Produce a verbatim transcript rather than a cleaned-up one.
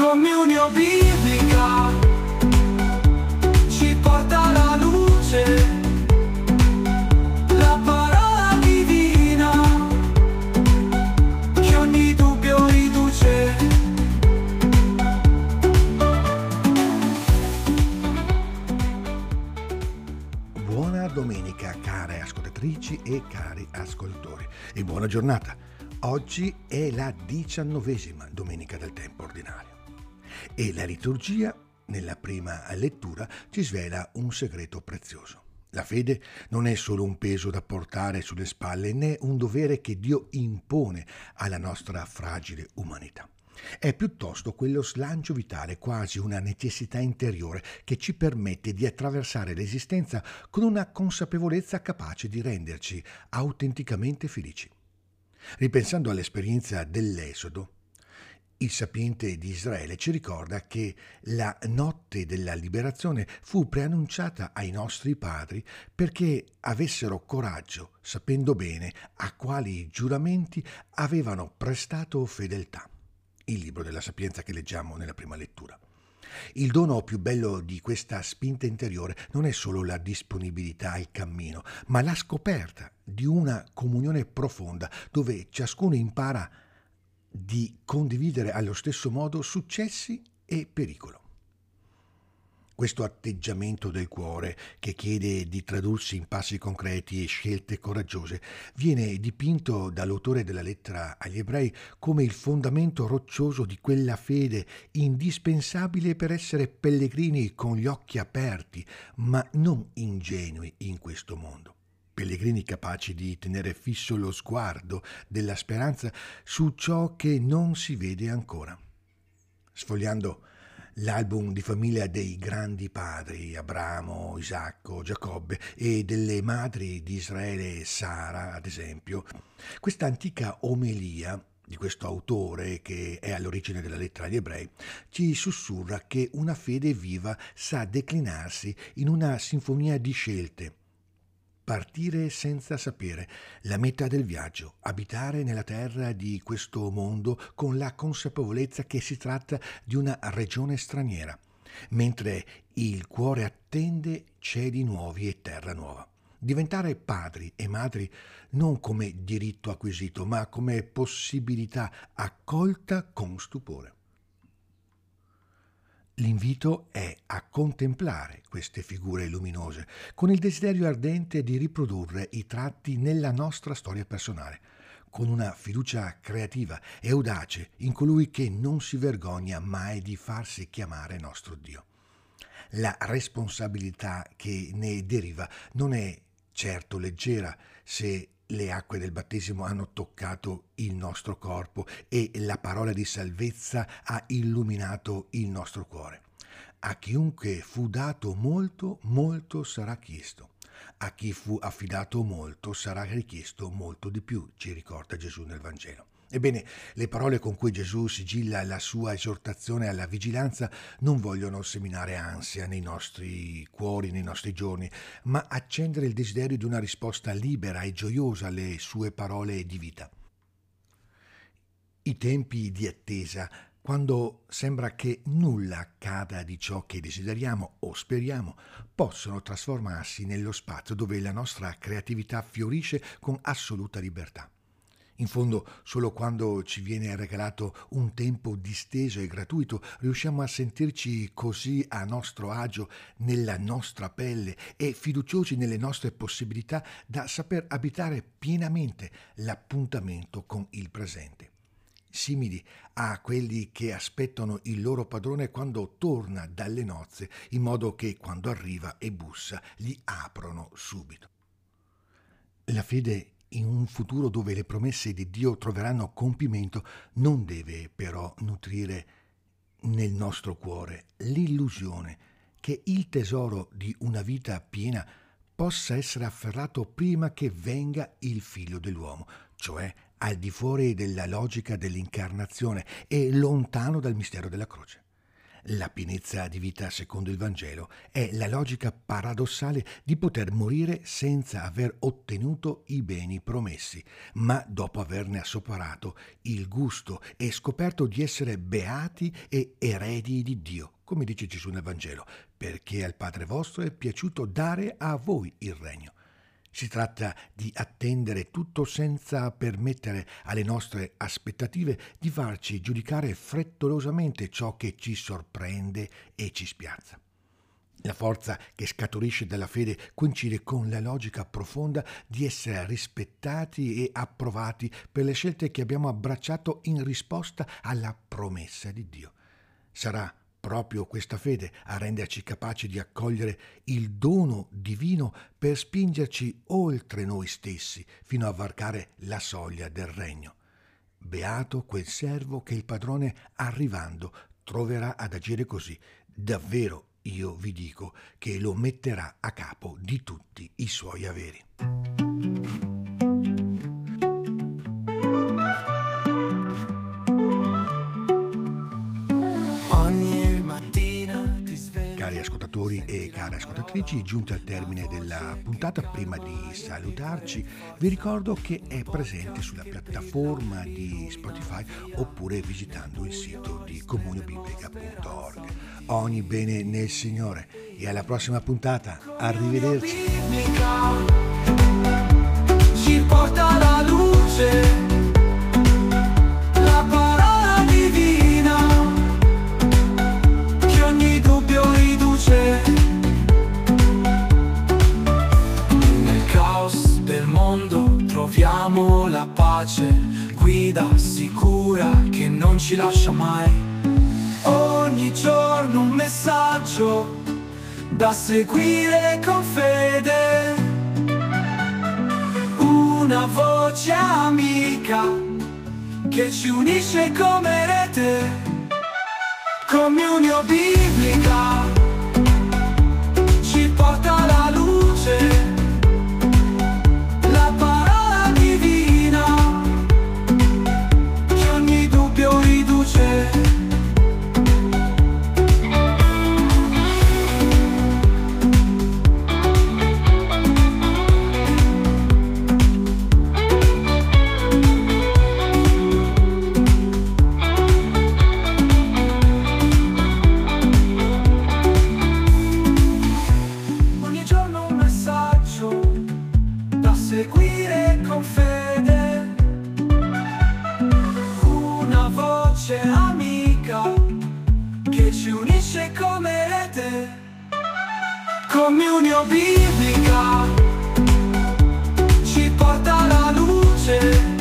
Comunione biblica ci porta alla luce, la parola divina che ogni dubbio riduce. Buona domenica, care ascoltatrici e cari ascoltatori, e buona giornata. Oggi è la diciannovesima domenica del tempo ordinario e la liturgia, nella prima lettura, ci svela un segreto prezioso. La fede non è solo un peso da portare sulle spalle, né un dovere che Dio impone alla nostra fragile umanità. È piuttosto quello slancio vitale, quasi una necessità interiore, che ci permette di attraversare l'esistenza con una consapevolezza capace di renderci autenticamente felici. Ripensando all'esperienza dell'Esodo, il sapiente di Israele ci ricorda che la notte della liberazione fu preannunciata ai nostri padri perché avessero coraggio, sapendo bene a quali giuramenti avevano prestato fedeltà. Il libro della Sapienza che leggiamo nella prima lettura. Il dono più bello di questa spinta interiore non è solo la disponibilità al cammino, ma la scoperta di una comunione profonda dove ciascuno impara di condividere allo stesso modo successi e pericolo. Questo atteggiamento del cuore, che chiede di tradursi in passi concreti e scelte coraggiose, viene dipinto dall'autore della lettera agli Ebrei come il fondamento roccioso di quella fede indispensabile per essere pellegrini con gli occhi aperti, ma non ingenui in questo mondo. Pellegrini capaci di tenere fisso lo sguardo della speranza su ciò che non si vede ancora. Sfogliando l'album di famiglia dei grandi padri, Abramo, Isacco, Giacobbe, e delle madri di Israele, Sara, ad esempio, questa antica omelia di questo autore, che è all'origine della lettera agli Ebrei, ci sussurra che una fede viva sa declinarsi in una sinfonia di scelte. Partire senza sapere la meta del viaggio, abitare nella terra di questo mondo con la consapevolezza che si tratta di una regione straniera, mentre il cuore attende cieli nuovi e terra nuova. Diventare padri e madri non come diritto acquisito, ma come possibilità accolta con stupore. L'invito è a contemplare queste figure luminose con il desiderio ardente di riprodurre i tratti nella nostra storia personale, con una fiducia creativa e audace in colui che non si vergogna mai di farsi chiamare nostro Dio. La responsabilità che ne deriva non è certo leggera se le acque del battesimo hanno toccato il nostro corpo e la parola di salvezza ha illuminato il nostro cuore. A chiunque fu dato molto, molto sarà chiesto. A chi fu affidato molto sarà richiesto molto di più, ci ricorda Gesù nel Vangelo. Ebbene, le parole con cui Gesù sigilla la sua esortazione alla vigilanza non vogliono seminare ansia nei nostri cuori, nei nostri giorni, ma accendere il desiderio di una risposta libera e gioiosa alle sue parole di vita. I tempi di attesa, quando sembra che nulla accada di ciò che desideriamo o speriamo, possono trasformarsi nello spazio dove la nostra creatività fiorisce con assoluta libertà. In fondo, solo quando ci viene regalato un tempo disteso e gratuito riusciamo a sentirci così a nostro agio nella nostra pelle e fiduciosi nelle nostre possibilità da saper abitare pienamente l'appuntamento con il presente. Simili a quelli che aspettano il loro padrone quando torna dalle nozze, in modo che quando arriva e bussa gli aprono subito. La fede in un futuro dove le promesse di Dio troveranno compimento non deve però nutrire nel nostro cuore l'illusione che il tesoro di una vita piena possa essere afferrato prima che venga il Figlio dell'uomo, cioè al di fuori della logica dell'incarnazione e lontano dal mistero della croce. La pienezza di vita secondo il Vangelo è la logica paradossale di poter morire senza aver ottenuto i beni promessi, ma dopo averne assaporato il gusto e scoperto di essere beati e eredi di Dio, come dice Gesù nel Vangelo, perché al Padre vostro è piaciuto dare a voi il regno. Si tratta di attendere tutto senza permettere alle nostre aspettative di farci giudicare frettolosamente ciò che ci sorprende e ci spiazza. La forza che scaturisce dalla fede coincide con la logica profonda di essere rispettati e approvati per le scelte che abbiamo abbracciato in risposta alla promessa di Dio. Sarà proprio questa fede a renderci capaci di accogliere il dono divino per spingerci oltre noi stessi fino a varcare la soglia del regno. Beato quel servo che il padrone, arrivando, troverà ad agire così. Davvero io vi dico che lo metterà a capo di tutti i suoi averi. Cari ascoltatori e care ascoltatrici, giunti al termine della puntata, prima di salutarci vi ricordo che è presente sulla piattaforma di Spotify oppure visitando il sito di comunio biblica punto org. Ogni bene nel Signore e alla prossima puntata. Arrivederci. Ci porta alla luce la parola divina che ogni dubbio riduce. Nel caos del mondo troviamo la pace, guida sicura che non ci lascia mai. Ogni giorno un messaggio da seguire con fede, una voce amica che ci unisce come rete. Comunio biblica ci porta alla luce, la parola divina che ogni dubbio riduce. Seguire con fede, una voce amica che ci unisce come rete. Comunio biblica ci porta alla luce.